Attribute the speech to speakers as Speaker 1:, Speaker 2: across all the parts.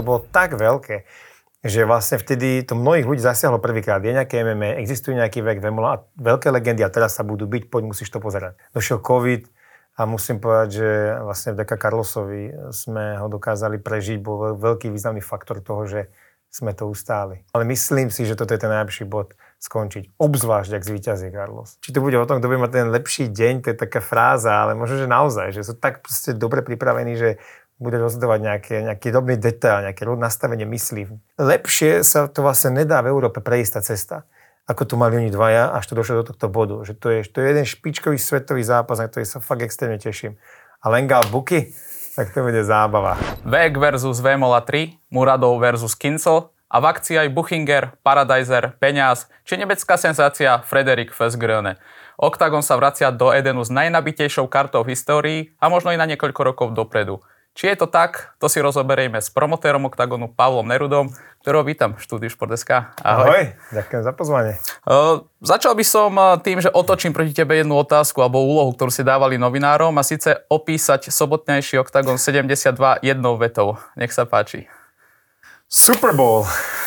Speaker 1: bolo tak veľké, že vlastne vtedy to mnohých ľudí zasiahlo prvýkrát. Je nejaké MMA, existuje nejaký vek Vemola a veľké legendy a teraz sa budú byť, poď musíš to pozerať. Došiel COVID a musím povedať, že vlastne vďaka Carlosovi sme ho dokázali prežiť, bol veľký významný faktor toho, že sme to ustáli. Ale myslím si, že toto je ten najlepší bod skončiť. Obzvlášť, ak zvíťazí Carlos. Či to bude o tom, kto bude mať ten lepší deň, to je taká fráza, ale možno, že naozaj, že sú tak proste dobre pripravení, že bude rozhodovať nejaký dobrý detail, nejaké nastavenie myslí. Lepšie sa to vlastne nedá v Európe prejsť tá cesta, ako tu mali oni dvaja, až to došlo do tohto bodu. Že to je jeden špičkový svetový zápas, na ktorý sa fakt extrémne teším. A Lengal Buky, tak to bude zábava.
Speaker 2: Vek versus Vemola 3, Muradov versus Kincel a v akcii aj Buchinger, Paradiser, Peňaz či nebecká senzácia Frederik Vesgröne. Oktagon sa vracia do Edenu s najnabitejšou kartou v histórii a možno i na niekoľko rokov dopredu. Či je to tak, to si rozoberieme s promotérom Oktagonu Pavlom Nerudom, ktorého vítam v štúdiu Šport.sk.
Speaker 1: Ahoj, ďakujem za pozvanie.
Speaker 2: Začal by som tým, že otočím proti tebe jednu otázku alebo úlohu, ktorú si dávali novinárom, a síce opísať sobotnejší Oktagon 72 jednou vetou. Nech sa páči.
Speaker 1: Super Bowl.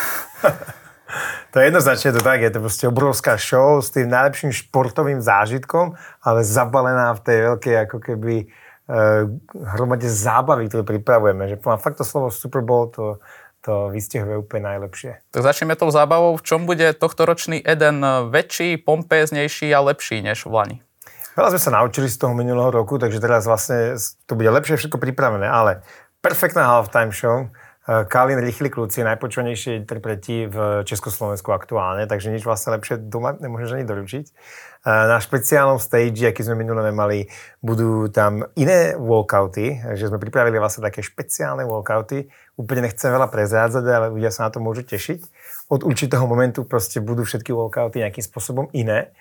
Speaker 1: To je jednoznačne to tak, je to proste obrovská show s tým najlepším športovým zážitkom, ale zabalená v tej veľkej ako keby hromade zábavy, ktorú pripravujeme. Že fakt to slovo Super Bowl to vystihuje úplne najlepšie.
Speaker 2: Tak začneme tou zábavou. V čom bude tohtoročný Eden väčší, pompéznejší a lepší než v lani?
Speaker 1: Veľa sme sa naučili z toho minulého roku, takže teraz vlastne to bude lepšie všetko pripravené, ale perfektná halftime show. Kalin, Rýchli kluci, najpočúvanejšie interpreti v Československu aktuálne, takže nič vlastne lepšie doma nemôžeš ani doručiť. Na špeciálnom stage, aký sme minulé mali, budú tam iné walkouty, že sme pripravili vlastne také špeciálne walkouty. Úplne nechcem veľa prezrádzať, ale ľudia sa na to môžu tešiť. Od určitého momentu proste budú všetky walkouty nejakým spôsobom iné.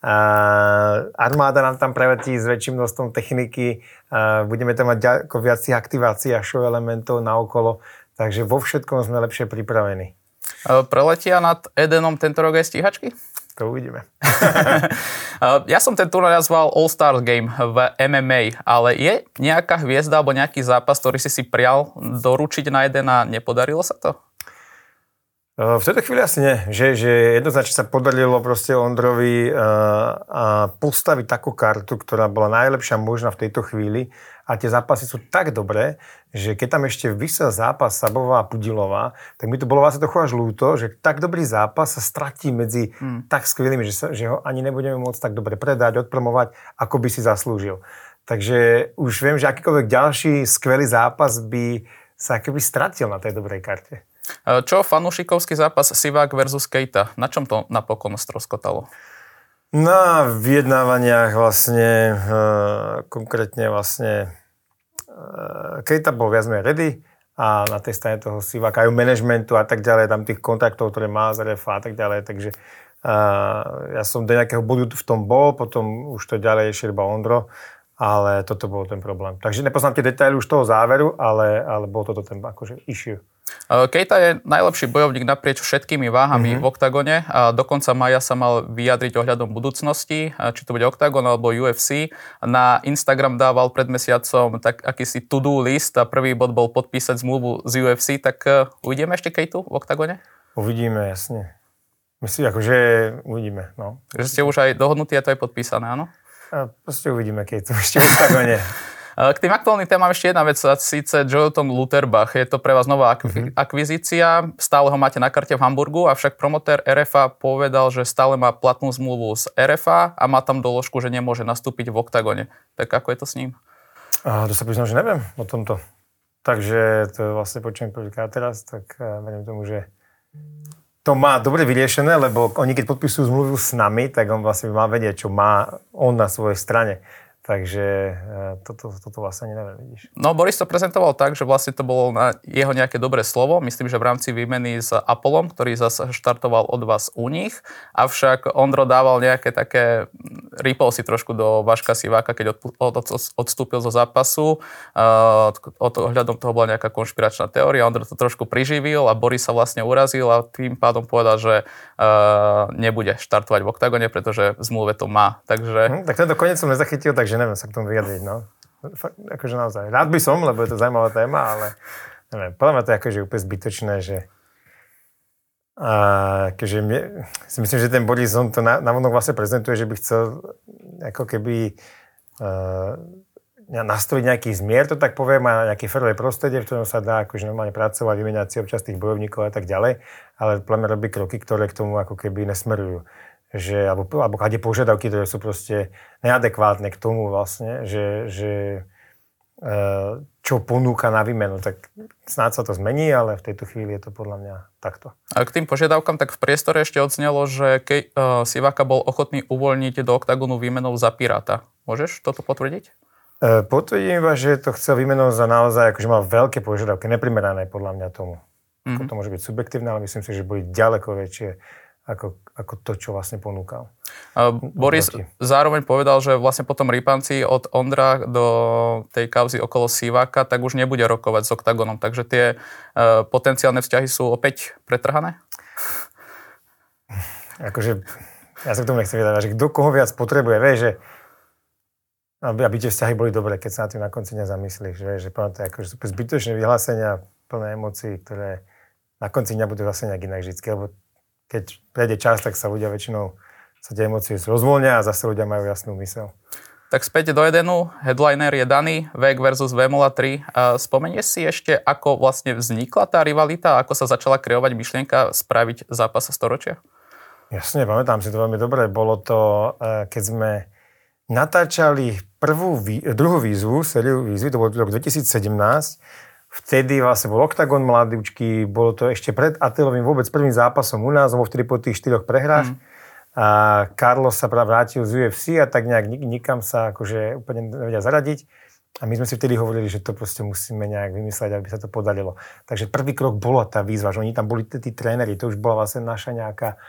Speaker 1: Armáda nám tam preletí s väčším množstvom techniky, budeme tam mať viac aktivácií a show elementov naokolo. Takže vo všetkom sme lepšie pripravení.
Speaker 2: Preletia nad Edenom tento rok aj stíhačky?
Speaker 1: To uvidíme.
Speaker 2: Ja som ten turnaj nazval All-Star Game v MMA, ale je nejaká hviezda alebo nejaký zápas, ktorý si prial doručiť na Eden a nepodarilo sa to?
Speaker 1: V tejto chvíli asi nie. Že jednoznačne sa podarilo proste Ondrovi postaviť takú kartu, ktorá bola najlepšia možná v tejto chvíli. A tie zápasy sú tak dobré, že keď tam ešte vysel zápas Sabová a Pudilová, tak mi to bolo vlastne trochu až ľúto, že tak dobrý zápas sa stratí medzi tak skvelými, že ho ani nebudeme môcť tak dobre predať, odpromovať, ako by si zaslúžil. Takže už viem, že akýkoľvek ďalší skvelý zápas by sa akoby stratil na tej dobrej karte.
Speaker 2: Čo fanúšikovský zápas Sivák versus Keita? Na čom to napokon stroskotalo?
Speaker 1: Na vyjednávaniach vlastne, konkrétne vlastne Keita bol viac menej ready a na tej strane toho Siváka aj managementu a tak ďalej, tam tých kontaktov, ktoré má z RFA a tak ďalej, takže ja som do nejakého bodu v tom bol, potom už to ďalej ešte iba Ondro, ale toto bol ten problém. Takže nepoznám tie detaily už toho záveru, ale bol toto ten akože issue.
Speaker 2: Keita je najlepší bojovník naprieč všetkými váhami v Oktagone a do konca mája sa mal vyjadriť ohľadom budúcnosti, či to bude Oktagon alebo UFC. Na Instagram dával pred mesiacom tak akýsi to-do list a prvý bod bol podpísať zmluvu z UFC, tak uvidíme ešte Keitu v Oktagone?
Speaker 1: Uvidíme, jasne. Myslím, akože uvidíme, no.
Speaker 2: Takže ste už aj dohodnutí a to je podpísané, áno?
Speaker 1: Proste uvidíme, keď to ešte v Oktagone.
Speaker 2: K tým aktuálnym témam ešte jedna vec, síce Jonathan Lutherbach. Je to pre vás nová akvizícia, stále ho máte na karte v Hamburgu, avšak promotér RFA povedal, že stále má platnú zmluvu z RFA a má tam doložku, že nemôže nastúpiť v Oktagone. Tak ako je to s ním?
Speaker 1: To sa priznám, že neviem o tomto. Takže to vlastne počujem prvýkrát teraz, tak verím tomu, že to má dobre vyriešené, lebo oni keď podpisujú zmluvu s nami, tak on vlastne má vedieť, čo má on na svojej strane. Takže toto vlastne neviem, vidíš.
Speaker 2: No, Boris to prezentoval tak, že vlastne to bolo na jeho nejaké dobré slovo. Myslím, že v rámci výmeny s Apollom, ktorý zase štartoval od vás u nich. Avšak Ondro dával nejaké také, rýpol si trošku do Vaška Siváka, keď odstúpil zo zápasu. Ohľadom toho bola nejaká konšpiračná teória. Ondro to trošku priživil a Boris sa vlastne urazil a tým pádom povedal, že nebude štartovať v Oktagone, pretože v zmluve to má. Takže...
Speaker 1: Tak tento koniec som nezachytil, takže neviem sa k tomu vyjadriť, no. Akože naozaj. Rád by som, lebo je to zaujímavá téma, ale neviem, podľa mňa to je akože úplne zbytočné, že akože si myslím, že ten Boris, on to navonok vlastne prezentuje, že by chcel ako keby nastaviť nejaký zmier, to tak poviem, a nejaké férové prostredie, v ktorom sa dá akože normálne pracovať, vymeniať si občas tých bojovníkov a tak ďalej, ale podľa mňa robí kroky, ktoré k tomu ako keby nesmerujú. Že, alebo kade požiadavky, ktoré sú proste neadekvátne k tomu vlastne, že čo ponúka na výmenu, tak snáď sa to zmení, ale v tejto chvíli je to podľa mňa takto.
Speaker 2: A k tým požiadavkám, tak v priestore ešte odznelo, že Sivaka bol ochotný uvoľniť do oktagonu výmenou za Piráta. Môžeš toto potvrdiť?
Speaker 1: Potvrdím iba, že to chcel výmenou za naozaj, akože mal veľké požiadavky, neprimerané podľa mňa tomu. To môže byť subjektívne, ale myslím si, že boli ďaleko väčšie ako to, čo vlastne ponúkal.
Speaker 2: Boris zároveň povedal, že vlastne potom rýpanci od Ondra do tej kauzy okolo Sivaka, tak už nebude rokovať s Oktagonom. Takže tie potenciálne vzťahy sú opäť pretrhané?
Speaker 1: Akože, ja sa k tomu nechcem vydávať, že kto koho viac potrebuje, vieš, že aby tie vzťahy boli dobré, keď sa na tým na konci nezamyslíš, vieš, že to je akože zbytočné vyhlásenia, plné emócií, ktoré na konci dňa budú zase nejak inak vždycky, lebo keď prejde čas, tak sa ľudia väčšinou sa tie emócie rozvoľnia a zase ľudia majú jasnú myseľ.
Speaker 2: Tak späť do Edenu, headliner je daný, Vek versus Vémola 3. Spomenieš si ešte, ako vlastne vznikla tá rivalita, ako sa začala kreovať myšlienka spraviť zápas storočia?
Speaker 1: Jasne, pamätám si to veľmi dobre. Bolo to, keď sme natáčali druhú výzvu, sériu výzvy, to bol rok 2017. Vtedy vlastne bol Oktagon mladúčky, bolo to ešte pred Attilovým vôbec prvým zápasom u nás, bol vtedy po tých 4 prehrách. A Carlos sa práve vrátil z UFC a tak nejak nikam sa akože úplne nevedia zaradiť. A my sme si vtedy hovorili, že to proste musíme nejak vymysleť, aby sa to podarilo. Takže prvý krok bola tá výzva, že oni tam boli tí tréneri, to už bola vlastne naša nejaká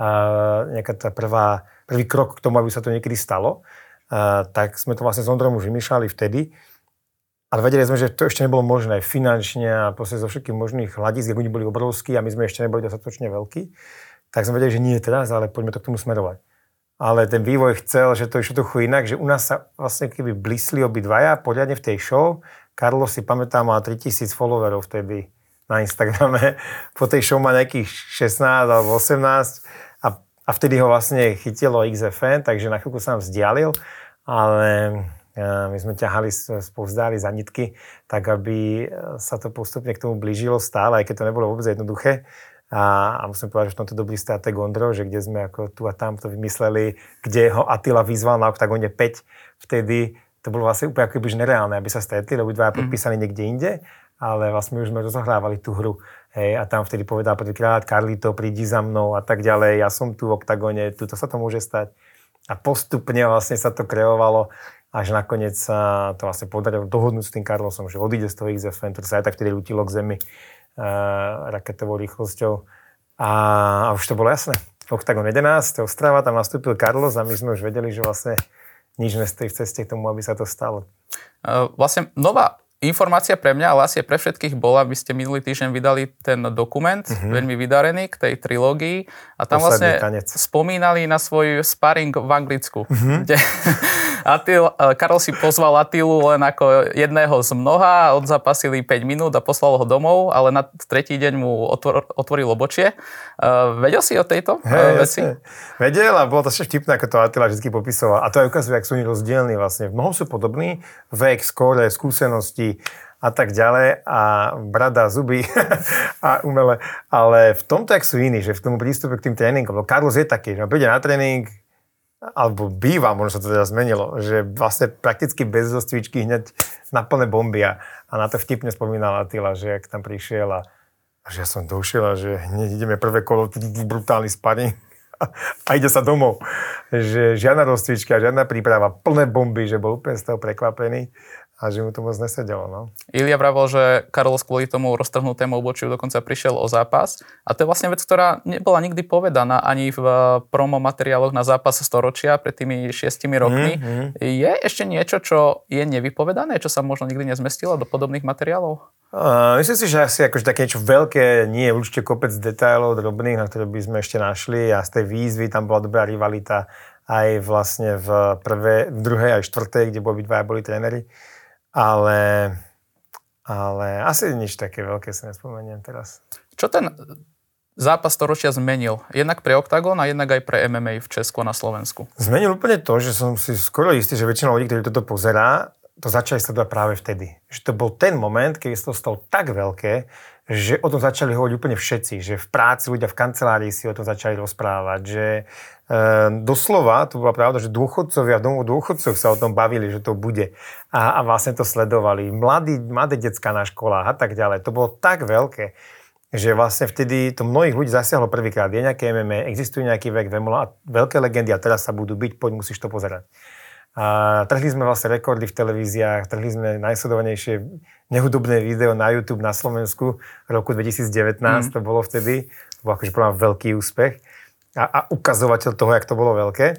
Speaker 1: tá prvý krok k tomu, aby sa to niekedy stalo. Tak sme to vlastne s Ondrom už vymýšľali vtedy. Ale vedeli sme, že to ešte nebolo možné finančne a proste zo všetkých možných hľadisk, oni boli obrovskí a my sme ešte neboli dostatočne veľkí. Tak sme vedeli, že nie teraz, ale poďme to k tomu smerovať. Ale ten vývoj chcel, že to išlo trochu inak, že u nás sa vlastne keby blísli obidvaja poriadne v tej show. Carlos si pamätám, mal 3000 followerov vtedy na Instagrame. Po tej show má nejakých 16 alebo 18 a vtedy ho vlastne chytilo XFN, takže na chvíľku sa nám vzdialil, ale my sme ťahali spovzdáli za nitky, tak aby sa to postupne k tomu blížilo stále, aj keď to nebolo vôbec jednoduché. A musím povedať, že v tomto dobrý stratég Ondro, že kde sme ako tu a tam to vymysleli, kde ho Attila vyzval na Oktagone 5, vtedy to bolo vlastne úplne akoby nereálne, aby sa stretli, lebo dvaja podpísali niekde inde, ale vlastne už sme rozohrávali tú hru. Hej, a tam vtedy povedal prvýkrát, Carlito, prídi za mnou a tak ďalej, ja som tu v Oktagone, tuto sa to môže stať. A postupne vlastne sa to kreovalo, až nakoniec sa to vlastne podarilo dohodnúť s tým Carlosom, že odíde z toho XFN, ktorý sa aj tak vtedy ľútilo k zemi raketovou rýchlosťou. A už to bolo jasné. Oktagon 11, Ostrava, tam nastúpil Carlos a my sme už vedeli, že vlastne nič nestojí v ceste k tomu, aby sa to stalo.
Speaker 2: Vlastne nová informácia pre mňa, ale asi pre všetkých bola, vy ste minulý týždeň vydali ten dokument, veľmi vydarený k tej trilógii a tam
Speaker 1: Posledný
Speaker 2: vlastne
Speaker 1: tanec.
Speaker 2: Spomínali na svoj sparring v Anglicku, kde Karol si pozval Attilu len ako jedného z mnoha, odzapasili 5 minút a poslal ho domov, ale na tretí deň mu otvoril obočie. Vedel si o tejto veci?
Speaker 1: Vedel a bolo to ešte vtipné, ako to Attila vždy popisoval. A to aj ukazuje, ak sú oni rozdielni vlastne. V mnohom sú podobní, vek, skóre, skúsenosti a tak ďalej a brada, zuby a umele. Ale v tomto, ak sú iní, že v tom prístupe k tým tréningom. No Carlos je taký, že príde na tréning, alebo býva, možno sa to teda zmenilo, že vlastne prakticky bez cvičky hneď na plné bomby a na to vtipne spomínal Attila, že ak tam prišiel a že ja som došiel a že hneď ideme prvé kolo, brutálny sparring a ide sa domov. Že žiadna rozcvička, žiadna príprava, plné bomby, že bol úplne z toho prekvapený a že mu to moc nesedelo. No.
Speaker 2: Ilia vravel, že Carlos kvôli tomu roztrhnutému obočiu dokonca prišiel o zápas. A to je vlastne vec, ktorá nebola nikdy povedaná ani v promo materiáloch na zápas storočia pred tými 6 rokmi. Je ešte niečo, čo je nevypovedané, čo sa možno nikdy nezmestilo do podobných materiálov?
Speaker 1: Myslím si, že asi akože také niečo veľké nie je určite kopec detailov drobných, na ktoré by sme ešte našli a z tej výzvy tam bola dobrá rivalita aj vlastne v druhej aj štvrtej, kde boli tréneri. Ale Ale asi nič také veľké si nespomeniem teraz.
Speaker 2: Čo ten zápas storočia zmenil? Jednak pre Octagon a jednak aj pre MMA v Česku a na Slovensku.
Speaker 1: Zmenil úplne to, že som si skoro istý, že väčšina ľudí, ktorí toto pozerá, to začali sledovať práve vtedy. Že to bol ten moment, keď to stalo tak veľké, že o tom začali hovoriť úplne všetci. Že v práci ľudia v kancelárii si o tom začali rozprávať. Že doslova, to bola pravda, že dôchodcovia v domu dôchodcov sa o tom bavili, že to bude. A vlastne to sledovali. Mladé decká na školách a tak ďalej. To bolo tak veľké, že vlastne vtedy to mnohých ľudí zasiahlo prvýkrát. Je nejaké MMA, existuje nejaký vek Vemola a veľké legendy a teraz sa budú byť, poď musíš to pozerať. A trhli sme vlastne rekordy v televíziách, trhli sme najsledovanejšie nehudobné video na YouTube na Slovensku v roku 2019, to bolo vtedy. To bol akože podľa mňa veľký úspech a ukazovateľ toho, jak to bolo veľké.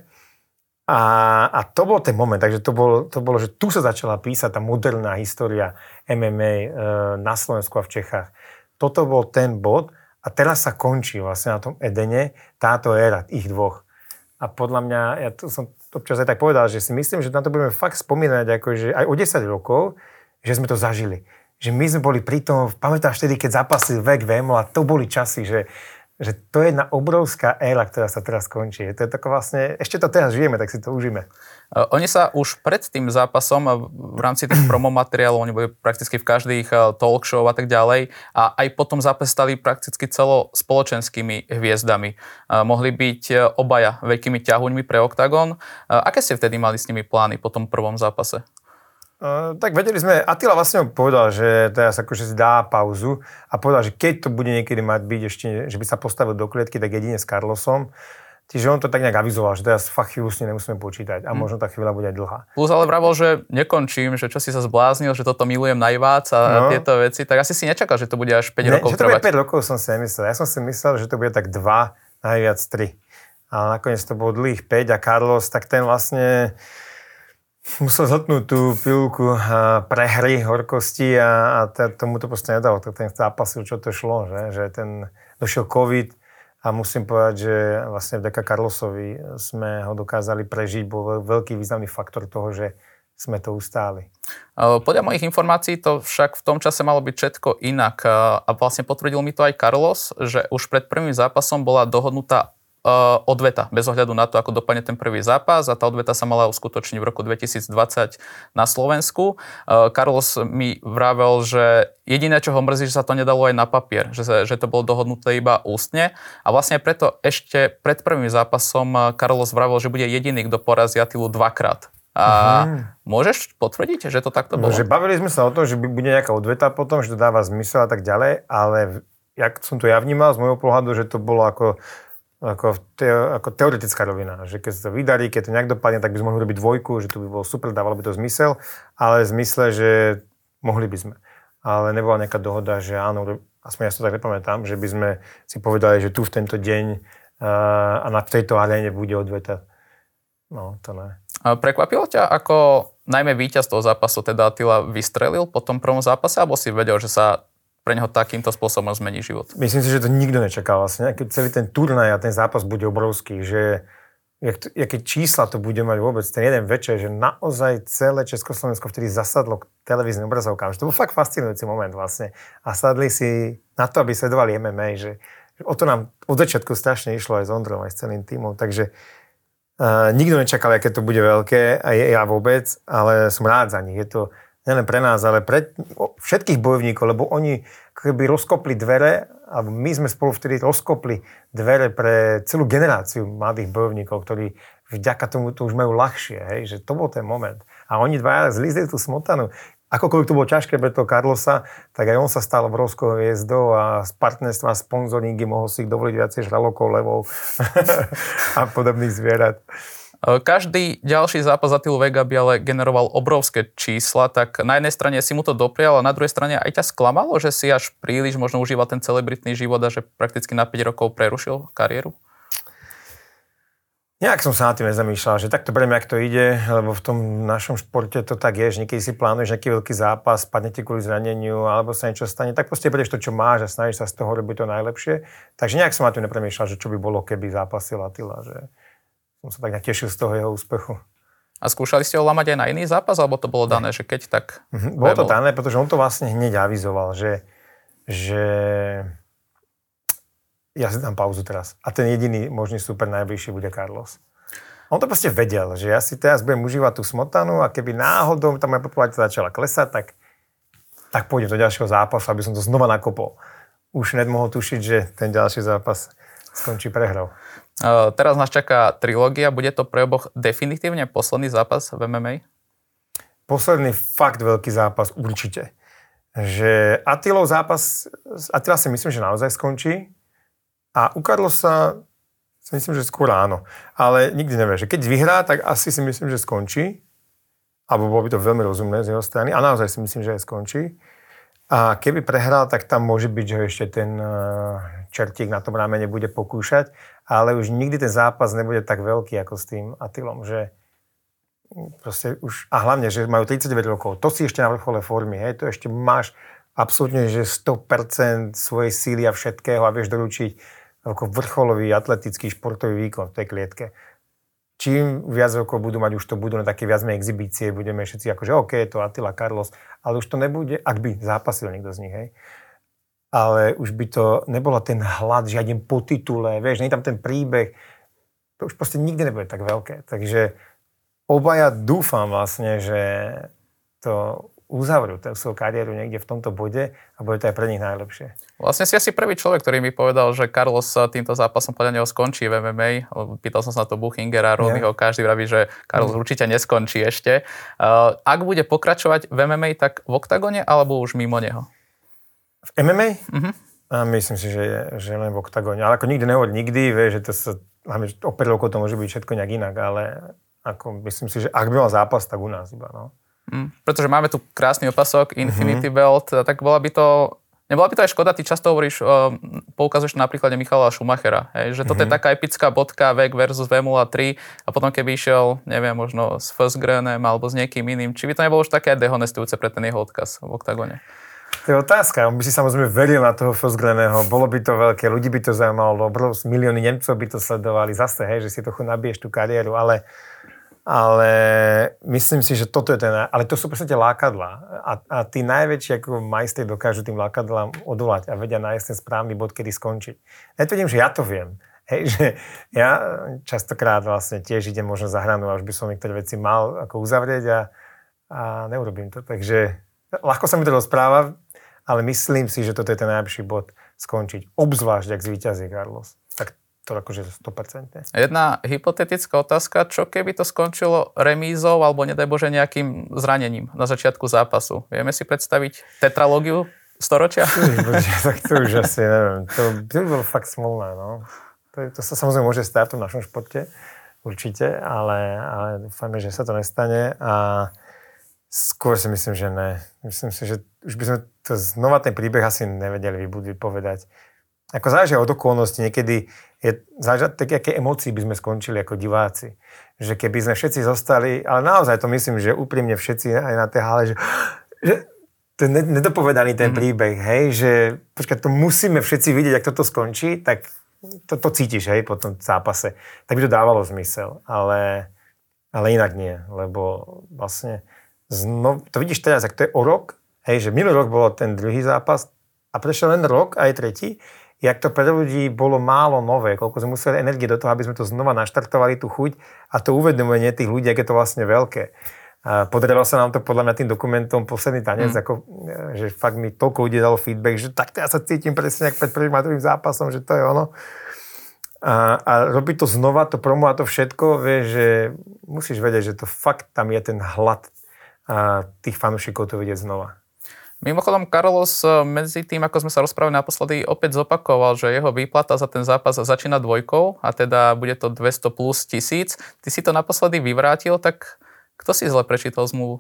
Speaker 1: A to bol ten moment, takže to bolo, že tu sa začala písať tá moderná história MMA na Slovensku a v Čechách. Toto bol ten bod a teraz sa končí vlastne na tom Edene táto éra ich dvoch. A podľa mňa, ja to som občas aj tak povedal, že si myslím, že na to budeme fakt spomínať akože aj o 10 rokov, že sme to zažili. Že my sme boli pri tom, pamätáš vtedy, keď zapasil vek Vemola, to boli časy, že to je jedna obrovská éra, ktorá sa teraz končí. To je tako vlastne, ešte to teraz žijeme, tak si to užíme.
Speaker 2: Oni sa už pred tým zápasom v rámci tých promo materiálov, oni boli prakticky v každých talk show a tak ďalej a aj potom zápas stali prakticky celospoločenskými hviezdami. Mohli byť obaja veľkými ťahuňmi pre Octagon. Aké ste vtedy mali s nimi plány po tom prvom zápase?
Speaker 1: Tak vedeli sme, Attila vlastne povedal, že teraz akože si dá pauzu a povedal, že keď to bude niekedy mať byť ešte, že by sa postavil do klietky, tak jedine s Carlosom. Čiže on to tak nejak avizoval, že teraz fakt chvíľu s ním nemusíme počítať a možno tá chvíľa bude aj dlhá.
Speaker 2: Plus ale vravel, že nekončím, že čo si sa zbláznil, že toto milujem najvác a tieto veci, tak asi si nečakal, že to bude až 5 rokov trvať.
Speaker 1: Že to bude 5 rokov som si nemyslel. Ja som si myslel, že to bude tak 2, najviac 3. Ale nakoniec to bolo dlhých 5 a Carlos, tak ten vlastne musel zhltnúť tú pilulku prehry, horkosti a tomu to proste nedalo. Ten zápasil, čo to šlo, že ten došiel COVID. A musím povedať, že vlastne vďaka Carlosovi sme ho dokázali prežiť. Bol veľký významný faktor toho, že sme to ustáli.
Speaker 2: Podľa mojich informácií to však v tom čase malo byť všetko inak. A vlastne potvrdil mi to aj Carlos, že už pred prvým zápasom bola dohodnutá odveta, bez ohľadu na to, ako dopadne ten prvý zápas a tá odveta sa mala uskutočniť v roku 2020 na Slovensku. Carlos mi vravel, že jediné, čo ho mrzí, že sa to nedalo aj na papier, že to bolo dohodnuté iba ústne a vlastne preto ešte pred prvým zápasom Carlos vravel, že bude jediný, kto porazí Attilu dvakrát. A môžeš potvrdiť, že to takto bolo?
Speaker 1: No, že bavili sme sa o tom, že bude nejaká odveta potom, že to dáva zmysel a tak ďalej, ale jak som to ja vnímal z môjho pohľadu, že to bolo ako teoretická rovina, že keď sa to vydarí, keď to nejak dopadne, tak by sme mohli robiť dvojku, že to by bolo super, dávalo by to zmysel, ale v zmysle, že mohli by sme. Ale nebola nejaká dohoda, že áno, aspoň ja sa tak nepamätám, že by sme si povedali, že tu v tento deň a na tejto aréne bude odveta. No, to ne.
Speaker 2: Prekvapilo ťa, ako najmä víťaz toho zápasu, teda Attila vystrelil po tom prvom zápase, alebo si vedel, že sa pre neho takýmto spôsobom zmení život? Myslím
Speaker 1: si, že to nikto nečakal vlastne. Keď celý ten turnaj a ten zápas bude obrovský, že aké čísla to bude mať vôbec, ten jeden večer, že naozaj celé Československo vtedy zasadlo k televíznym obrazovkám. Že to bol fakt fascinujúci moment vlastne. A sadli si na to, aby sledovali MMA, že o to nám od začiatku strašne išlo aj s Ondrom, aj s celým tímom. Takže nikto nečakal, aké to bude veľké, a ja vôbec, ale som rád za nich. Je to nielen pre nás, ale pre všetkých bojovníkov, lebo oni keby rozkopli dvere, alebo my sme spolu vtedy rozkopli dvere pre celú generáciu mladých bojovníkov, ktorí vďaka tomu to už majú ľahšie, hej, že to bol ten moment. A oni dvaja zlízli tú smotanu. Akokoľvek to bolo ťažké pre toho Carlosa, tak aj on sa stal obrovskou hviezdou a z partnerstva, sponzoringy mohol si ich dovoliť viacej žralokov, levov a podobných zvierat.
Speaker 2: Každý ďalší zápas Attilu Vega by ale generoval obrovské čísla, tak na jednej strane si mu to doprial a na druhej strane aj ťa sklamalo, že si až príliš možno užíval ten celebritný život a že prakticky na 5 rokov prerušil kariéru?
Speaker 1: Nejak som sa na tým nezamýšľal, že takto beriem, jak to ide, lebo v tom našom športe to tak je, že niekedy si plánuješ nejaký veľký zápas, padne ti kvôli zraneniu alebo sa niečo stane, tak proste berieš to, čo máš a snažíš sa z toho robiť to najlepšie. Takže nejak som na tým nepremýšľal, že čo by bolo, keby zápasil Attila, že som sa tak tešil z toho jeho úspechu.
Speaker 2: A skúšali ste ho lamať aj na iný zápas, alebo to bolo dané, že keď tak...
Speaker 1: Bolo to dané, pretože on to vlastne hneď avizoval, že ja si dám pauzu teraz. A ten jediný možný super najbližší bude Carlos. On to proste vedel, že ja si teraz budem užívať tú smotanu a keby náhodou tam moja populácia začala klesať, tak pôjdem do ďalšieho zápasu, aby som to znova nakopol. Už nemohol tušiť, že ten ďalší zápas skončí prehrou.
Speaker 2: Teraz nás čaká trilógia. Bude to pre oboch definitívne posledný zápas v MMA?
Speaker 1: Posledný fakt veľký zápas určite. Že Attilov zápas, Attila si myslím, že naozaj skončí. A u Carlosa si myslím, že skôr áno. Ale nikdy nevie, že keď vyhrá, tak asi si myslím, že skončí. Alebo bolo by to veľmi rozumné z jeho strany. A naozaj si myslím, že aj skončí. A keby prehral, tak tam môže byť, že ešte ten čertík na tom ramene bude pokúšať. Ale už nikdy ten zápas nebude tak veľký ako s tým Attilom. Že proste už, a hlavne, že majú 39 rokov. To si ešte na vrchole formy. Hej? To ešte máš absolútne, že 100% svojej síly a všetkého a vieš doručiť ako vrcholový atletický športový výkon v tej klietke. Čím viac rokov budú mať, už to budú na také viac exhibície, budeme všetci akože OK, je to Attila, Carlos, ale už to nebude, ak by zápasil niekto z nich, hej. Ale už by to nebola ten hlad, že ja idem po titule, vieš, nie je tam ten príbeh, to už proste nikdy nebude tak veľké. Takže obaja dúfam vlastne, že to uzavrú tú svoju kariéru niekde v tomto bode a bude to aj pre nich najlepšie.
Speaker 2: Vlastne si asi prvý človek, ktorý mi povedal, že Carlos týmto zápasom podľa neho skončí v MMA. Pýtal som sa na to Buchingera, Ronnyho, každý vraví, že Carlos určite neskončí ešte. Ak bude pokračovať v MMA, tak v oktagone alebo už mimo neho?
Speaker 1: V MMA? A myslím si, že len v oktagone. Ale ako nikdy nehoď nikdy, vieš, že to sa, o 5 rokov to môže byť všetko nejak inak, ale ako myslím si, že ak by mal zápas, tak u nás iba, no.
Speaker 2: Pretože máme tu krásny opasok, Infinity Belt, tak nebola by to aj škoda, ty často hovoríš, poukazuješ na príklade Michala Schumachera, hej, že toto je taká epická bodka VEG versus VMUA 3 a potom keby išiel, neviem, možno s Fosgrenem alebo s niekým iným, či by to nebolo už také dehonestujúce pre ten jeho odkaz v oktagone?
Speaker 1: To je otázka, on by si samozrejme veril na toho Fosgreného, bolo by to veľké, ľudí by to zaujímalo, milióny Nemcov by to sledovali, zase, hej, že si trochu nabiješ tú kariéru, ale myslím si, že toto je ale to sú proste lákadlá. A tí najväčší ako majstri dokážu tým lákadlám odolať a vedia nájsť ten správny bod, kedy skončiť. Netvrdím, že ja to viem. Hej, že ja častokrát vlastne tiež idem možno za hranu a už by som niektoré veci mal ako uzavrieť a neurobím to. Takže ľahko sa mi to rozpráva, ale myslím si, že toto je ten najlepší bod skončiť. Obzvlášť, ak zvíťazí Carlos. Tak to akože 100%.
Speaker 2: Jedna hypotetická otázka, čo keby to skončilo remízou alebo nedaj Bože nejakým zranením na začiatku zápasu? Vieme si predstaviť tetralógiu storočia?
Speaker 1: Tak to už asi neviem. To by bolo fakt smolné, no. To sa samozrejme môže stať v tom našom športe, určite, ale dúfajme, že sa to nestane a skôr si myslím, že ne. Myslím si, že už by sme to znova ten príbeh asi nevedeli vypovedať. Ako záleží od okolností, niekedy záleží také, aké emócii by sme skončili ako diváci. Že keby sme všetci zostali, ale naozaj to myslím, že úprimne všetci aj na tej hale, že to je nedopovedaný ten príbeh, hej, že počkaj, to musíme všetci vidieť, ak toto skončí, tak to cítiš, hej, po tom zápase. Tak by to dávalo zmysel, ale inak nie, lebo vlastne to vidíš teraz, ak to je o rok, hej, že minulý rok bol ten druhý zápas a prešiel len rok aj tretí, jak to pre ľudí bolo málo nové, koľko sme museli energie do toho, aby sme to znova naštartovali tú chuť a to uvedomenie tých ľudí, jak je to vlastne veľké. Podarilo sa nám to podľa mňa tým dokumentom Posledný tanec, ako, že fakt mi toľko ľudí dalo feedback, že takto ja sa cítim presne jak pred prvým a druhým zápasom, že to je ono. A robiť to znova, to promo a to všetko, vieš, že musíš vedieť, že to fakt tam je ten hlad tých fanúšikov to vidieť znova.
Speaker 2: Mimochodom, Carlos medzi tým, ako sme sa rozprávali naposledy, opäť zopakoval, že jeho výplata za ten zápas začína 2 a teda bude to 200 plus 1000. Ty si to naposledy vyvrátil, tak kto si zle prečítal zmluvu?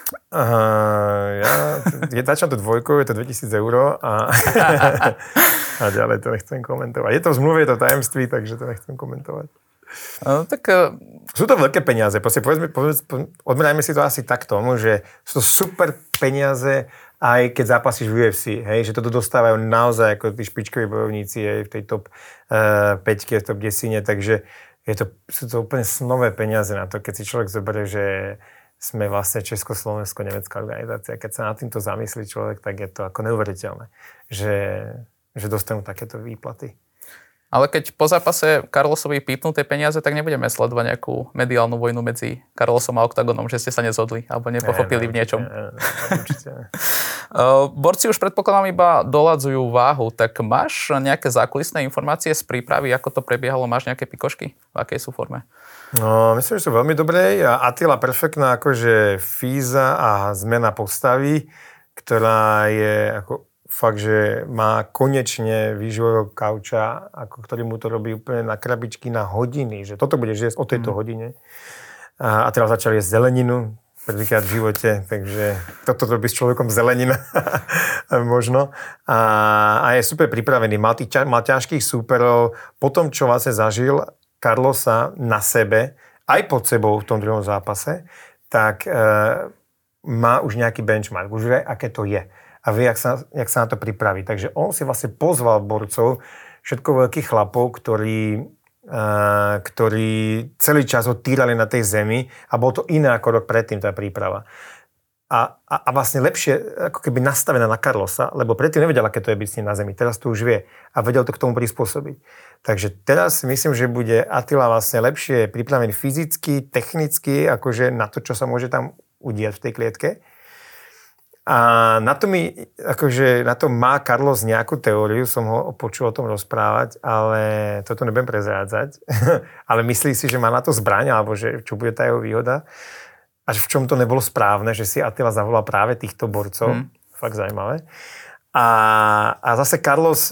Speaker 1: Začal to 2, je to 2000 eur a ďalej to nechcem komentovať. Je to v zmluve, je to tajemství, takže to nechcem komentovať. Sú to veľké peniaze. Odmerajme si to asi tak tomu, že sú to super peniaze, aj keď zápasíš v UFC, hej, že toto dostávajú naozaj ako tí špičkoví bojovníci aj v tej top 5, top 10, takže Sú to úplne snové peniaze na to, keď si človek zoberie, že sme vlastne Československo-nemecká organizácia. Keď sa nad týmto zamyslí človek, tak je to ako neuveriteľné, že dostanú takéto výplaty.
Speaker 2: Ale keď po zápase Carlosovi pípnú tie peniaze, tak nebudeme sledovať nejakú mediálnu vojnu medzi Carlosom a Oktagonom, že ste sa nezhodli alebo nepochopili v niečom.
Speaker 1: Určite.
Speaker 2: Borci už predpokladám iba doladzujú váhu, tak máš nejaké zákulisné informácie z prípravy, ako to prebiehalo? Máš nejaké pikošky? V akej sú forme?
Speaker 1: No, myslím, že sú veľmi dobré. Attila perfektná akože fíza a zmena postavy, ktorá je ako fakt, že má konečne výživového kauča, ako ktorý mu to robí úplne na krabičky na hodiny, že toto budeš jesť o tejto hodine. A teraz začal jesť zeleninu, prvýkrát v živote, takže toto robí s človekom zelenina, možno. A je super pripravený, mal ťažkých súperov, po tom, čo vlastne zažil Carlosa na sebe, aj pod sebou v tom druhom zápase, tak má už nejaký benchmark, už vie, aké to je. A vie, jak sa na to pripraví. Takže on si vlastne pozval borcov, všetko veľkých chlapov, ktorí celý čas ho týrali na tej zemi a bolo to iné ako rok predtým, tá príprava. A vlastne lepšie ako keby nastavená na Carlosa, lebo predtým nevedel, aké to je byť s ním na zemi. Teraz to už vie a vedel to k tomu prispôsobiť. Takže teraz myslím, že bude Attila vlastne lepšie pripravený fyzicky, technicky, akože na to, čo sa môže tam udiať v tej klietke. A na to má Carlos nejakú teóriu, som ho počul o tom rozprávať, ale toto nebudem prezrádzať. Ale myslí si, že má na to zbraň, alebo že čo bude tá jeho výhoda. Až v čom to nebolo správne, že si Attila zavolal práve týchto borcov. Fakt zaujímavé. A zase Carlos,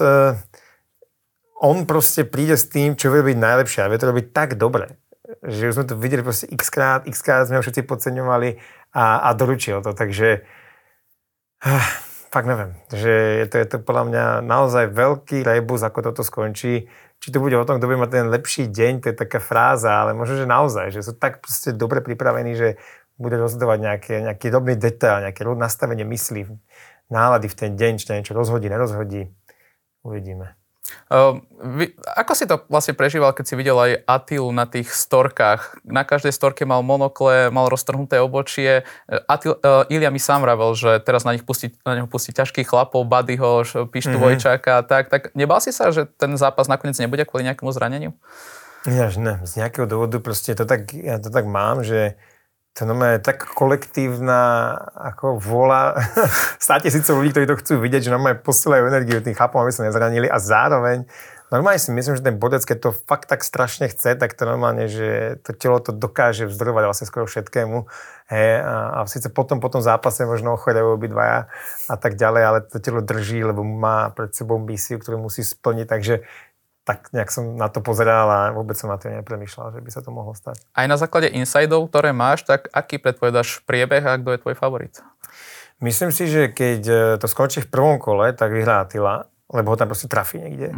Speaker 1: on proste príde s tým, čo vie byť najlepšie a vie to robiť tak dobre, že už sme to videli proste xkrát sme ho všetci podceňovali a doručil to, takže fakt neviem, že je to podľa mňa naozaj veľký rebus, ako toto skončí. Či to bude o tom, kto bude mať ten lepší deň, to je taká fráza, ale možno, že naozaj, že sú tak proste dobre pripravení, že bude rozhodovať nejaký dobrý detail, nejaké nastavenie mysli, nálady v ten deň, či niečo rozhodí, nerozhodí. Uvidíme.
Speaker 2: Ako si to vlastne prežíval, keď si videl aj Attilu na tých storkách? Na každej storke mal monokle, mal roztrhnuté obočie. Ilia mi sám vravel, že teraz na neho pustí ťažkých chlapov, Buddyho, Pištu Vojčáka. Tak nebal si sa, že ten zápas nakoniec nebude kvôli nejakému zraneniu?
Speaker 1: Ne, z nejakého dôvodu proste ja to tak mám, že to je tak kolektívna ako vôľa 100 000 ľudí, ktorí to chcú vidieť, že normálne posielajú energiu tým chlapom, aby sa nezranili a zároveň normálne si myslím, že ten bodec, keď to fakt tak strašne chce, tak to normálne, že to telo to dokáže vzdorovať vlastne skoro všetkému. A síce po tom zápase možno ochorejú obidvaja a tak ďalej, ale to telo drží, lebo má pred sebou misiu, ktorú musí splniť, takže tak nejak som na to pozeral a vôbec som na to nepremýšľal, že by sa to mohlo stať.
Speaker 2: Aj na základe insidov, ktoré máš, tak aký predpovedáš priebeh a kto je tvoj favorit?
Speaker 1: Myslím si, že keď to skončí v prvom kole, tak vyhrá Attila, lebo ho tam proste trafí niekde.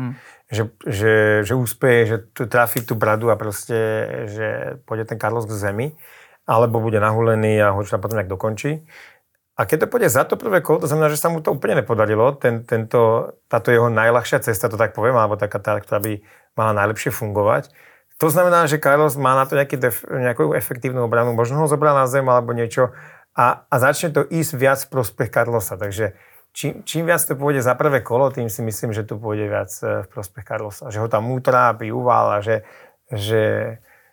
Speaker 1: Že úspeje, že trafí tú bradu a proste, že pôjde ten Carlos k zemi, alebo bude nahulený a ho potom nejak dokončí. A keď to pôjde za to prvé kolo, to znamená, že sa mu to úplne nepodarilo, táto jeho najľahšia cesta, to tak poviem, alebo taká tá, ktorá by mala najlepšie fungovať. To znamená, že Carlos má na to nejakú efektívnu obranu, možno ho zobral na zem alebo niečo a začne to ísť viac v prospech Carlosa. Takže čím viac to pôjde za prvé kolo, tým si myslím, že to pôjde viac v prospech Carlosa. Že ho tam utrápi, uvála, že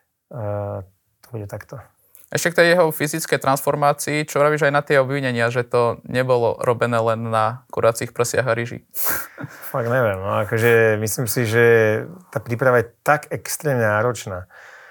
Speaker 1: to bude takto.
Speaker 2: Ešte k tej jeho fyzickej transformácii, čo vravíš aj na tie obvinenia, že to nebolo robené len na kuracích prsiach a ryži?
Speaker 1: Fakt neviem, no akože myslím si, že tá príprava je tak extrémne náročná,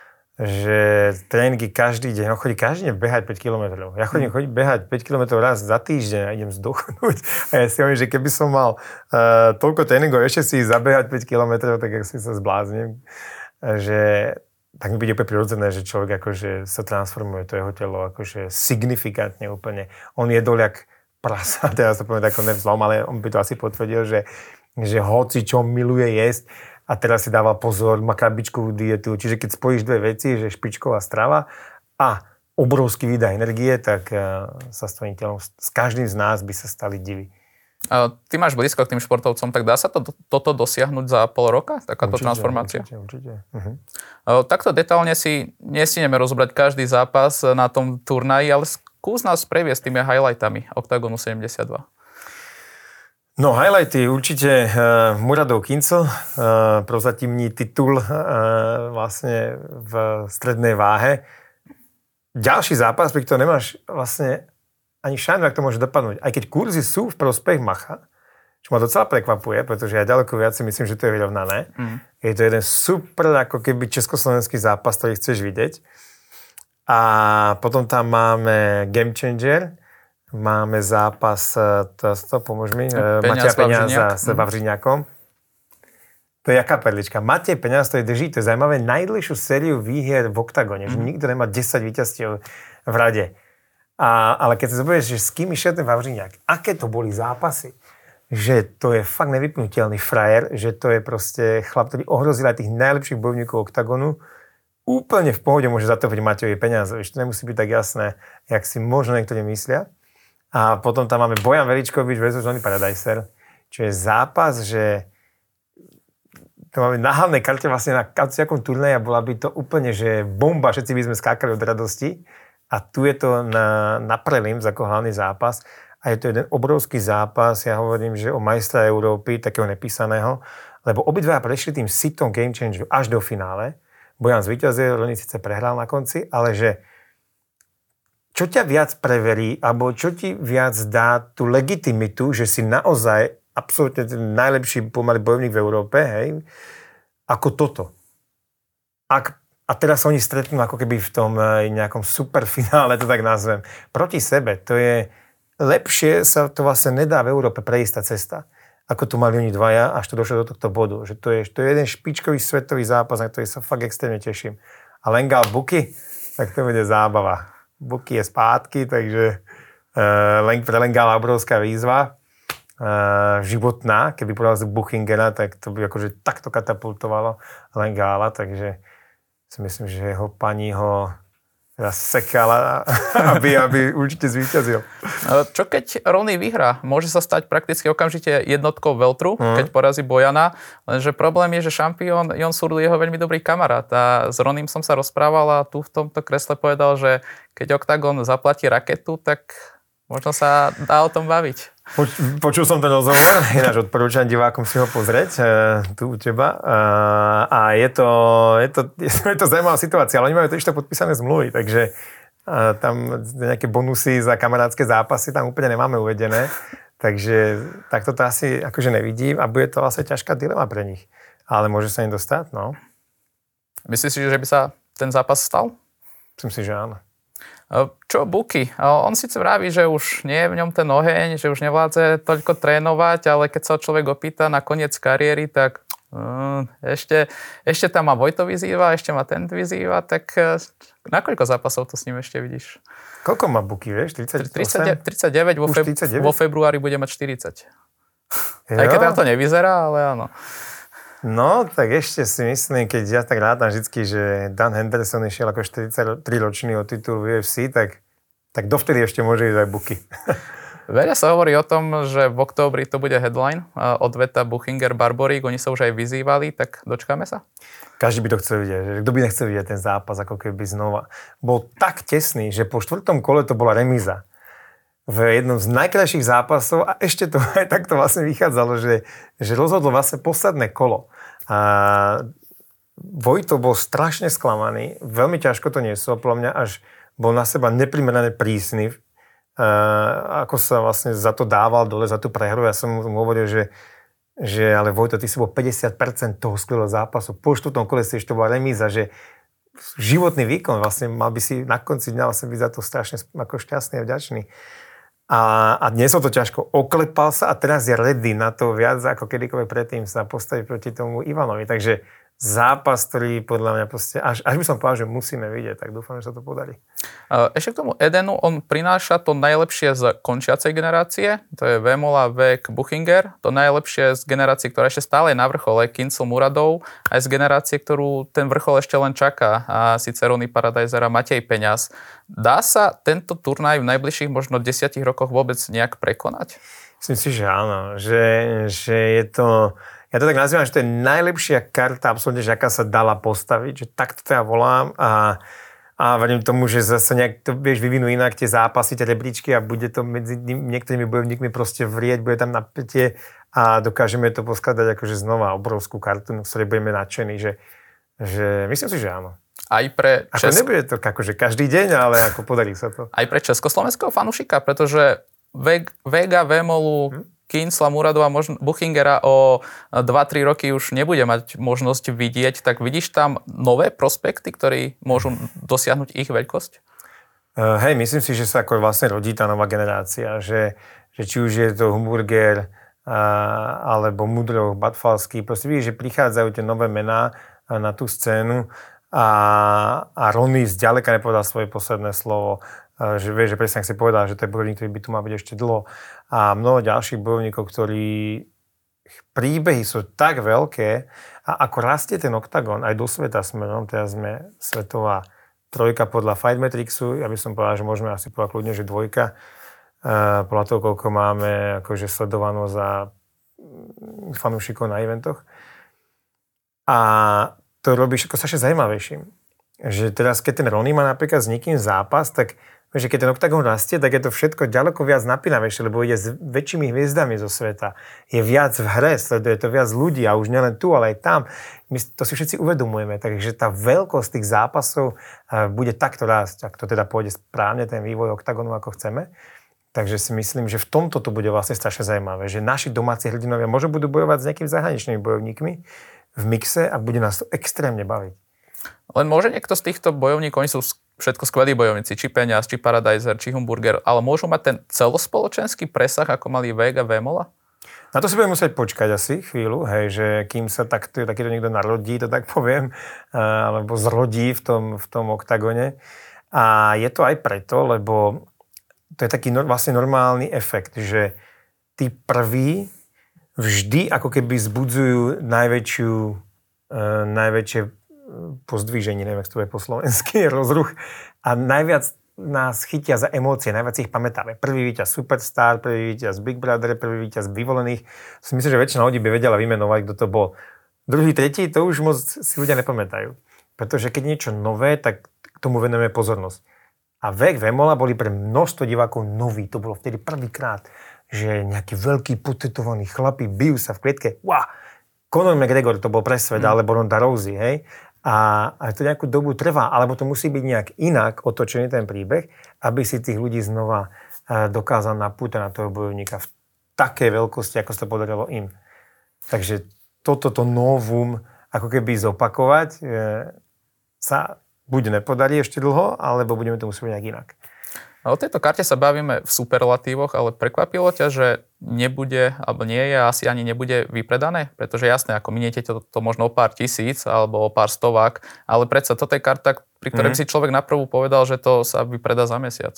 Speaker 1: že tréningy každý deň, chodí každý deň behať 5 km. Ja chodím behať 5 km raz za týždeň a idem zdochnúť. A ja si hovorím, že keby som mal toľko tréningov, ešte si zabehať 5 km, tak si sa zblázním. Že tak mi bude úplne prirodzené, že človek akože sa transformuje, to jeho telo akože signifikantne úplne. On jedol jak prasa, teraz to poviem ako nevzlom, ale on by to asi potvrdil, že hoci čo miluje jesť a teraz si dáva pozor, má krabičkovú dietu. Čiže keď spojíš dve veci, že špičková strava a obrovský výdaj energie, tak sa s tvojím telom, s každým z nás by sa stali divy.
Speaker 2: Ty máš blízko k tým športovcom, tak dá sa toto dosiahnuť za pol roka? Takáto transformácia?
Speaker 1: Určite.
Speaker 2: Takto detálne si nestineme rozobrať každý zápas na tom turnaji, ale skús nás previesť tými highlightami Octagonu 72.
Speaker 1: No, highlighty určite Muradov Kincl, prozatímní titul vlastne v strednej váhe. Ďalší zápas, pri ktorom nemáš vlastne ani šajnu, ak to môže dopadnúť. Aj keď kurzy sú v prospech Macha, čo ma docela prekvapuje, pretože ja ďaleko viac si myslím, že to je vyrovnané. Je to jeden super, ako keby československý zápas, ktorý chceš vidieť. A potom tam máme Game Changer, máme zápas, to pomôž mi, Mateja Peňaza s Vavřiňákom. To je jaká perlička. Matej Peňaz to je drží, to je zaujímavé, najdlhšiu sériu výhier v Octagone, že nikto nemá 10 víťazstiev v rade. Ale keď si zoberieš, že s kým išiel ten Vavřiňák, aké to boli zápasy, že to je fakt nevypnutelný frajer, že to je proste chlap, ktorý ohrozil aj tých najlepších bojovníkov Octagonu, úplne v pohode môže zatopiť Matejovi Peňazovi. To nemusí byť tak jasné, jak si možno niektorí myslia. A potom tam máme Bojan Veličkovič versus Johnny Paradiser, čo je zápas, že to máme na hlavnej karte vlastne na kaciakom turnaji a bola by to úplne, že bomba, všetci by sme skákali od radosti. A tu je to na prelims ako hlavný zápas. A je to jeden obrovský zápas, ja hovorím, že o majstra Európy, takého nepísaného, lebo obidva prešli tým sitom Game Changeru až do finále. Bojan zvíťazil, Roni síce prehral na konci, ale že čo ťa viac preverí, alebo čo ti viac dá tú legitimitu, že si naozaj absolútne ten najlepší pomaly bojovník v Európe, hej, ako toto. A teraz sa oni stretnú ako keby v tom nejakom superfinále, to tak nazvem, proti sebe. To je lepšie, sa to vlastne nedá v Európe prejsť tá cesta, ako tu mali oni dvaja, až to došlo do tohto bodu. Že to je jeden špičkový svetový zápas, na ktorý sa fakt extrémne teším. A Lengal Buky, tak to bude zábava. Buky je spátky, takže pre Lengala obrovská výzva. Životná, keby podal z Buchingera, tak to by akože takto katapultovalo Lengala, takže si myslím, že jeho pani ho sekala, aby určite zvíťazil.
Speaker 2: Čo keď Ronny vyhrá? Môže sa stať prakticky okamžite jednotkou Veltru, keď porazí Bojana, lenže problém je, že šampión Jon Surl je jeho veľmi dobrý kamarát a s Ronym som sa rozprával a tu v tomto kresle povedal, že keď Octagon zaplatí raketu, tak možno sa dá o tom baviť.
Speaker 1: Počul som ten rozhovor, ináč odporúčam divákom si ho pozrieť tu u teba. A je to zaujímavá situácia, ale oni majú to ešte podpísané zmluvy, takže tam nejaké bonusy za kamarátske zápasy tam úplne nemáme uvedené. Takže takto to asi akože nevidím a bude to vlastne ťažká dilema pre nich. Ale môže sa im dostať, no.
Speaker 2: Myslíš si, že by sa ten zápas stal?
Speaker 1: Myslím si, že áno.
Speaker 2: Čo Buky? On síce vraví, že už nie je v ňom ten oheň, že už nevládze toľko trénovať, ale keď sa človek opýta na koniec kariéry, tak ešte tam ma Vojto vyzýva, ešte ma ten vyzýva, tak na koľko zápasov to s ním ešte vidíš?
Speaker 1: Koľko má Buky, vieš? 38?
Speaker 2: 39, vo februári bude mať 40. Aj keď tam to nevyzerá, ale áno.
Speaker 1: No, tak ešte si myslím, keď ja tak rátam vždycky, že Dan Henderson išiel ako 43-ročný o titul v UFC, tak dovtedy ešte môže ísť aj Buky.
Speaker 2: Veľa sa hovorí o tom, že v októbri to bude headline, odveta Buchinger-Barborík, oni sa už aj vyzývali, tak dočkáme sa? Každý
Speaker 1: by to chcel vidieť. Kto by nechcel vidieť ten zápas, ako keby znova. Bol tak tesný, že po 4. kole to bola remíza. V jednom z najkrajších zápasov a ešte to aj takto vlastne vychádzalo, že rozhodlo vlastne posledné kolo. A Vojto bol strašne sklamaný, veľmi ťažko to niesol, podľa mňa až bol na seba neprimerane prísny, ako sa vlastne za to dával dole, za tú prehru. Ja som mu hovoril, že ale Vojto, ty si bol 50% toho skvelého zápasu. Po 4. kole si ešte bola remíza, že životný výkon, vlastne mal by si na konci dňa vlastne byť za to strašne ako šťastný a vďačný. A dnes to ťažko, oklepal sa a teraz je ready na to viac ako kedykoľvek predtým sa postaviť proti tomu Ivanovi. Takže zápas, ktorý podľa mňa proste, až by som povedal, že musíme vidieť, tak dúfam, že sa to podarí.
Speaker 2: Ešte k tomu Edenu, on prináša to najlepšie z končiacej generácie, to je Vemola, Vek, Buchinger, to najlepšie z generácie, ktorá ešte stále je na vrchole, Kincl, Muradov, aj z generácie, ktorú ten vrchol ešte len čaká, a síce Ronny Paradiser a Matej Peňaz. Dá sa tento turnaj v najbližších možno 10 rokoch vôbec nejak prekonať?
Speaker 1: Myslím si, že áno. Že je to... Ja to tak nazývam, že to je najlepšia karta, absolútne, že aká sa dala postaviť, že takto to ja volám a verím tomu, že zase nejak to vieš vyvinú inak tie zápasy, tie rebríčky a bude to medzi niektorými bojovníkmi proste vrieť, bude tam napätie a dokážeme to poskladať akože znova obrovskú kartu, z ktorej budeme nadšení, že myslím si, že áno.
Speaker 2: Aj pre
Speaker 1: nebude to akože každý deň, ale ako podarí sa to.
Speaker 2: Aj pre československého fanúšika, pretože Vega, Vémolu, Kincla, Muradova, Buchingera o 2-3 roky už nebude mať možnosť vidieť, tak vidíš tam nové prospekty, ktorí môžu dosiahnuť ich veľkosť?
Speaker 1: Hej, myslím si, že sa ako vlastne rodí tá nová generácia, že či už je to Humburger alebo Mudrov, Batfalský, proste vidíš, že prichádzajú tie nové mená na tú scénu a Ronny zďaleka nepovedal svoje posledné slovo. Že vieš, že presne ak si povedal, že to je bojovník, ktorý by tu mal byť ešte dlho. A mnoho ďalších bojovníkov, ktorí príbehy sú tak veľké a ako rastie ten oktagon aj do sveta smerom, teraz sme svetová trojka podľa Fight Matrixu, ja by som povedal, že môžeme asi povedať kľudne, že dvojka, podľa toho, koľko máme akože sledovanosť a fanúšikov na eventoch. A to robíš ako strašne zaujímavejším. Že teraz, keď ten Ronny má napríklad s niekým zápas, tak že keď ten oktagon rastie, tak je to všetko ďaleko viac napínavejšie, lebo ide s väčšími hviezdami zo sveta. Je viac v hre, sleduje to viac ľudí a už nielen tu, ale aj tam. My to si všetci uvedomujeme, takže tá veľkosť tých zápasov bude takto rásť, ak to teda pôjde správne, ten vývoj oktagonu, ako chceme. Takže si myslím, že v tomto to bude vlastne strašne zaujímavé, že naši domáci hrdinovia možno budú bojovať s nejakými zahraničnými bojovníkmi v mixe a bude nás to extrémne baviť.
Speaker 2: Len môže niekto z týchto bojovníkov, oni sú všetko skvelí bojovníci, či Peňaz, či Paradiser, či Humburger, ale môžu mať ten celospoločenský presah, ako mali Vega, Vémola?
Speaker 1: Na to si budeme musieť počkať asi chvíľu, hej, že kým sa takto niekto narodí, to tak poviem, alebo zrodí v tom oktagone. A je to aj preto, lebo to je taký vlastne normálny efekt, že tí prví vždy ako keby zbudzujú najväčšie pozdvíženie, neviem, ak to je po slovensky, rozruch a najviac nás chytia za emócie, najviac ich pamätáme. Prvý víťaz Superstar, prvý víťaz Big Brother, prvý víťaz Vyvolených. Myslím, že väčšina ľudí by vedela vymenovať, kto to bol. Druhý, tretí, to už moc si ľudia nepamätajú. Pretože keď niečo nové, tak k tomu venujeme pozornosť. A Vek, Vémola boli pre množstvo divákov noví. To bolo vtedy prvýkrát, že nejakí veľkí potetovaní chlapi bijú sa v klietke. Wow! Conor McGregor to bol pre svet, alebo Ronda Rousey, hej? A to nejakú dobu trvá, alebo to musí byť nejak inak otočený ten príbeh, aby si tých ľudí znova dokázal napútať na toho bojovníka v takej veľkosti, ako sa to podarilo im. Takže toto novum ako keby zopakovať sa buď nepodarí ešte dlho, alebo budeme to musieť nejak inak.
Speaker 2: O tejto karte sa bavíme v superlatívoch, ale prekvapilo ťa, že nebude, alebo nie je, asi ani nebude vypredané? Pretože jasné, ako miniete to možno o pár tisíc, alebo o pár stovák, ale predsa toto je karta, pri ktorej by si človek naprvu povedal, že to sa vypredá za mesiac.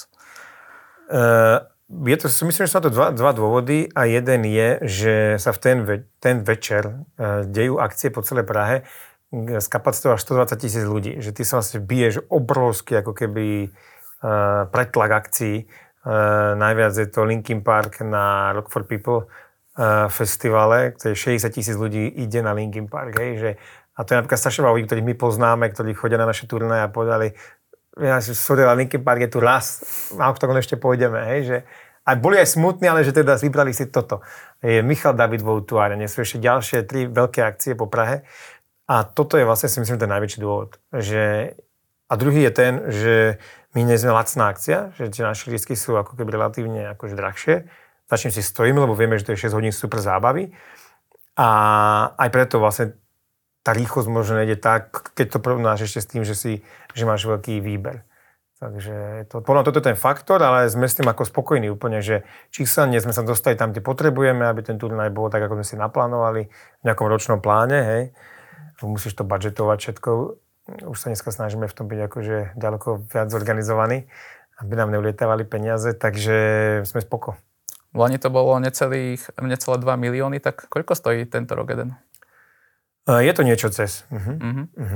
Speaker 1: Myslím, že sú na to dva dôvody a jeden je, že sa v ten večer dejú akcie po celej Prahe s kapacitou až 120 000 ľudí. Že ty sa vlastne biješ obrovský, ako keby pretlak akcií. Najviac je to Linkin Park na Rock for People festivale, kde 60 000 ľudí ide na Linkin Park. Hej, a to je napríklad strašne ľudí, ktorých my poznáme, ktorí chodia na naše turné a povedali, sorry, Linkin Park je tu raz, na oktagon ešte pôjdeme. Hej, že a boli aj smutní, ale že teda vybrali si toto. Michal David bol tu a sú ešte ďalšie 3 veľké akcie po Prahe. A toto je vlastne, si myslím, ten najväčší dôvod. A druhý je ten, že my nie sme lacná akcia, že tie naše lístky sú ako keby relatívne akože drahšie. Začne si stojíme, lebo vieme, že to je 6 hodín super zábavy. A aj preto vlastne tá rýchlosť možno nejde tak, keď to porovnáš ešte s tým, že máš veľký výber. Takže podľa toto je ten faktor, ale sme s tým ako spokojní úplne, že číselne sme sa dostali tam, kde potrebujeme, aby ten turnaj bol tak, ako sme si naplánovali v nejakom ročnom pláne, hej. Musíš to budžetovať všetko. Už sa dneska snažíme v tom byť akože ďaleko viac zorganizovaní, aby nám neulietávali peniaze, takže sme spoko.
Speaker 2: V lani to bolo necelé 2 milióny, tak koľko stojí tento rok jeden?
Speaker 1: Je to niečo cez.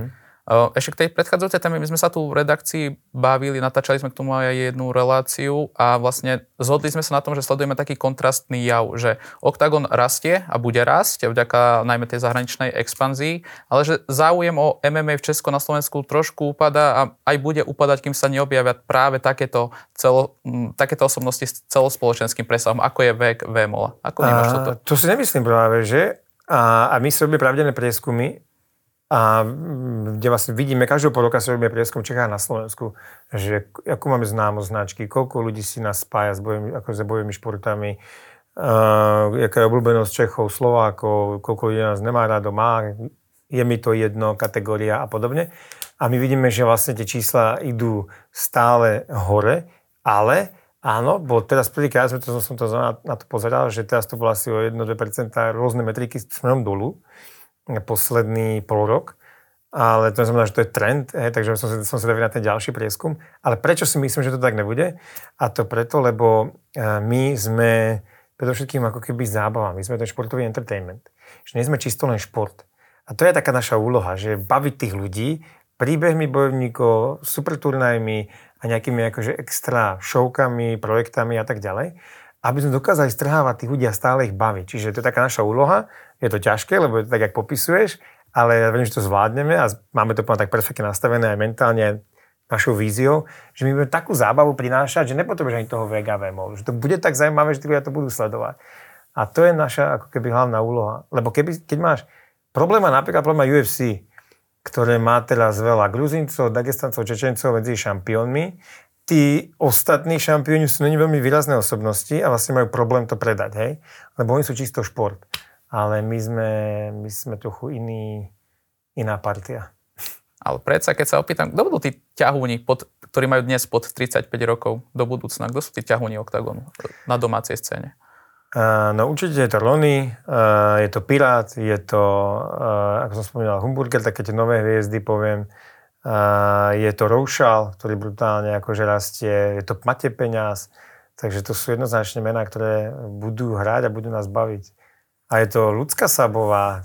Speaker 2: Ešte k tej predchádzajúcej téme, my sme sa tu v redakcii bavili, natáčali sme k tomu aj jednu reláciu a vlastne zhodli sme sa na tom, že sledujeme taký kontrastný jav, že Octagon rastie a bude rásť vďaka najmä tej zahraničnej expanzii, ale že záujem o MMA v Česku na Slovensku trošku upadá a aj bude upadať, kým sa neobjavia práve takéto osobnosti s celospoločenským presahom, ako je vek VMOL. Ako vnímaš toto?
Speaker 1: To si nemyslím práve, že? A my si robíme pravidelné prieskumy, a kde vlastne vidíme, každého pol roka si robíme prieskum v Čechách na Slovensku, že akú máme známosť značky, koľko ľudí si nás spája s bojovými športami, aká je obľúbenosť Čechov, Slovákov, koľko ľudí nás nemá rádo, je mi to jedno, kategória a podobne. A my vidíme, že vlastne tie čísla idú stále hore, ale áno, bo teraz prvýkrát som to na to pozeral, že teraz to bolo asi o 1-2% rôzne metriky smerom dolu, posledný pol rok, ale to znamená, že to je trend, takže som sa davil na ten ďalší prieskum. Ale prečo si myslím, že to tak nebude? A to preto, lebo my sme predovšetkým ako keby zábava, my sme ten športový entertainment. Že nie sme čisto len šport. A to je taká naša úloha, že baviť tých ľudí príbehmi bojovníkov, super turnajmi a nejakými akože extra showkami, projektami a tak ďalej, aby sme dokázali strhávať tých ľudí a stále ich baviť. Čiže to je taká naša úloha. Je to ťažké, lebo je to tak, jak popisuješ, ale ja viem, že to zvládneme a máme to tak perfektne nastavené aj mentálne, aj našou víziou, že my budeme takú zábavu prinášať, že nepotrebuješ ani toho VGA VMOL. Že to bude tak zaujímavé, že tí ľudia to budú sledovať. A to je naša ako keby hlavná úloha. Lebo keď máš problém UFC, ktoré má teraz veľa Gruzincov, Dagestancov, Čečencov medzi šampiónmi, tí ostatní šampióni sú není veľmi výrazné osobnosti a vlastne majú problém to predať, hej? Lebo oni sú čisto šport. Ale my sme trochu iná partia.
Speaker 2: Ale predsa, keď sa opýtam, kto budú tí ťahúni, ktorí majú dnes pod 35 rokov do budúcna? Kto sú tí ťahúni Octagonu na domácej scéne?
Speaker 1: No určite je to Ronny, je to Pirát, je to, ako som spomínal, Humburger, také tie nové hviezdy, poviem. Je to Roušal, ktorý brutálne akože rastie, je to Matej Peňaz, takže to sú jednoznačne mená, ktoré budú hrať a budú nás baviť. A je to Ľudská Sabová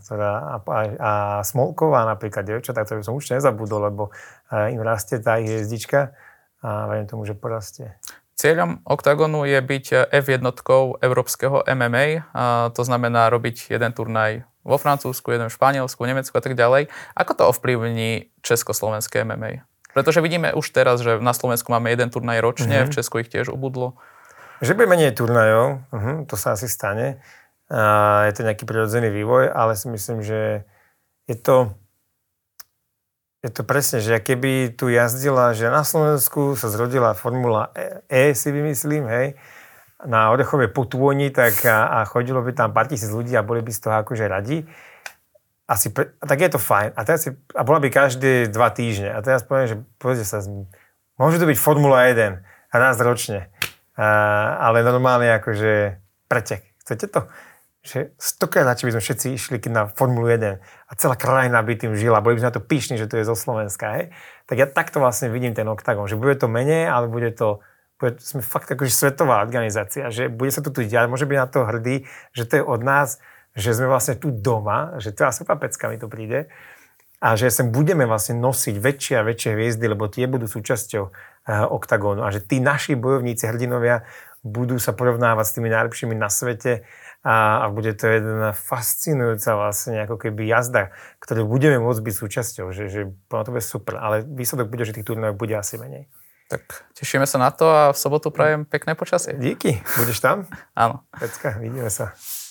Speaker 1: a Smolková napríklad, dievčatá, ktorú som už nezabudol, lebo im rastie tá ich hviezdička a verím tomu, že porastie.
Speaker 2: Cieľom Octagonu je byť F1 európskeho MMA, to znamená robiť jeden turnaj vo Francúzsku, jeden v Španielsku, Nemecku a tak ďalej. Ako to ovplyvní československé MMA? Pretože vidíme už teraz, že na Slovensku máme jeden turnaj ročne, v Česku ich tiež ubudlo. Že
Speaker 1: bude menej turnajov, to sa asi stane. Je to nejaký prirodzený vývoj, ale si myslím, že je to presne, že keby tu jazdila, že na Slovensku sa zrodila Formula E, si vymyslím, hej, na Orechovej Potôni, tak a chodilo by tam pár tisíc ľudí a boli by z toho akože radi. Tak je to fajn. A bola by každé 2 týždne. A teraz poviem, že pozrite sa, môže to byť Formula 1 raz ročne. Ale normálne akože pretek. Chcete to? Že 100-krát radšej by sme všetci išli na Formulu 1 a celá krajina by tým žila, boli by sme na to pyšní, že to je zo Slovenska, hej? Tak ja takto vlastne vidím ten Octagon, že bude to menej, ale sme fakt akože svetová organizácia, že bude sa to tu diať, môže byť na to hrdý, že to je od nás, že sme vlastne tu doma, že to asi pecka mi to príde a že sem budeme vlastne nosiť väčšie a väčšie hviezdy, lebo tie budú súčasťou Octagonu a že tí naši bojovníci, hrdinovia budú sa porovnávať s tými najlepšími na svete a bude to jedna fascinujúca vlastne ako keby jazda, ktorú budeme môcť byť súčasťou, že to bude super, ale výsledok bude, že tých turnajov bude asi menej.
Speaker 2: Tak tešíme sa na to a v sobotu prajem pekné počasie.
Speaker 1: Díky, budeš tam?
Speaker 2: Áno.
Speaker 1: Pecka, vidíme sa.